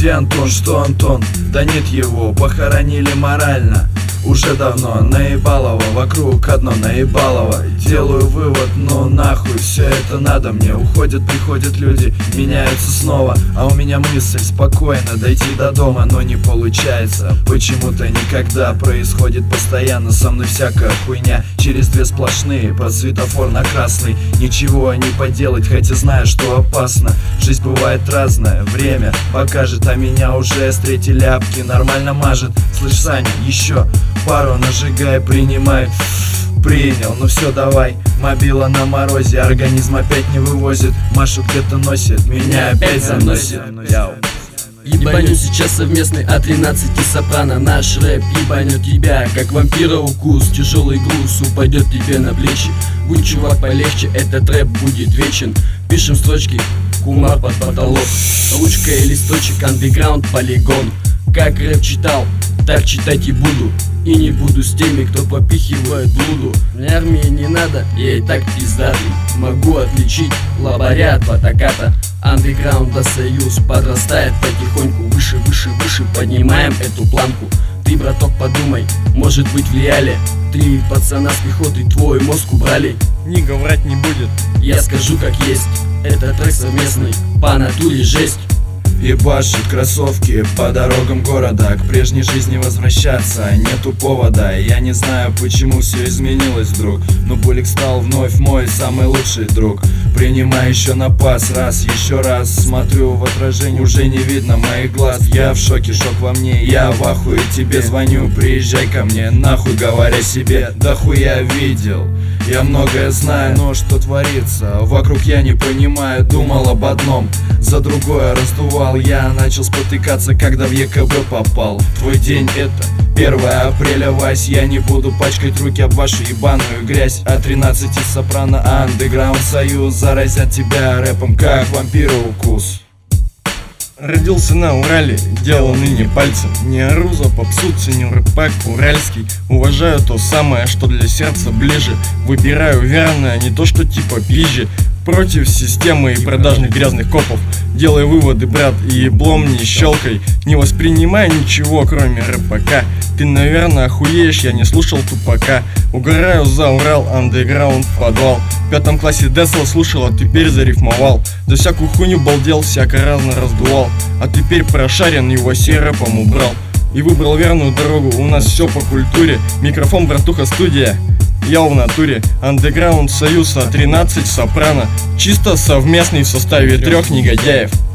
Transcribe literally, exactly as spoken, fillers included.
Где Антон, что Антон? Да нет его, похоронили морально. Уже давно наебалово, вокруг одно наебалово. Делаю вывод, ну нахуй, все это надо мне. Уходят, приходят люди, меняются снова. А у меня мысль спокойно дойти до дома, но не получается. Почему-то никогда происходит постоянно со мной всякая хуйня. Через две сплошные, под светофор на красный. Ничего не поделать, хотя знаю, что опасно. Жизнь бывает разная, время покажет, а меня уже с третьей ляпки нормально мажет. Слышь, Саня, еще пару нажигай, принимай. Принял, ну все, давай. Мобила на морозе, организм опять не вывозит. Машу где-то носит, меня опять заносит. Ебаню сейчас совместный А тринадцать и Сопрано. Наш рэп ебанет тебя, как вампира укус. Тяжелый груз упадет тебе на плечи. Будь чувак полегче, этот рэп будет вечен. Пишем строчки, кумар под потолок. Ручка и листочек, андеграунд, полигон. Как рэп читал, так читать и буду. И не буду с теми, кто попихивает блуду. Мне армии не надо, я и так пиздатый. Могу отличить лабаря от потаката. Андеграунда союз подрастает потихоньку. Выше, выше, выше поднимаем эту планку. Ты, браток, подумай, может быть влияли. Три пацана с пехоты твой мозг убрали. Нига врать не будет, я скажу как есть. Это трек совместный, по натуре жесть. Ебашит кроссовки по дорогам города. К прежней жизни возвращаться нету повода. Я не знаю, почему все изменилось вдруг, но Булик стал вновь мой самый лучший друг. Принимай еще на пас, раз, еще раз. Смотрю в отражение, уже не видно моих глаз. Я в шоке, шок во мне, я в ахуе. Тебе звоню, приезжай ко мне, нахуй говоря себе. Да хуя видел, я многое знаю, но что творится вокруг я не понимаю. Думал об одном, за другое раздувал. Я начал спотыкаться, когда в Е К Б попал. Твой день это первое апреля, Вась. Я не буду пачкать руки об вашу ебаную грязь. А тринадцать и Сопрано, андеграунд союз заразят тебя рэпом, как вампира укус. Родился на Урале, дело ныне пальцем. Не ору за попсу, ценю рэпак уральский. Уважаю то самое, что для сердца ближе. Выбираю верное, не то что типа пизжи. Против системы и продажных грязных копов. Делай выводы, брат, и еблом не щелкай. Не воспринимай ничего, кроме рэпака. Ты, наверное, охуеешь, я не слушал Тупака. Угораю за Урал, андеграунд, подвал. В пятом классе Десла слушал, а теперь зарифмовал. За всякую хуйню балдел, всяко разно раздувал. А теперь прошарен, его сей рэпом убрал. И выбрал верную дорогу, у нас все по культуре. Микрофон, братуха, студия. Я в натуре, андеграунд союз, А тринадцать, Сопрано. Чисто совместный в составе трех негодяев.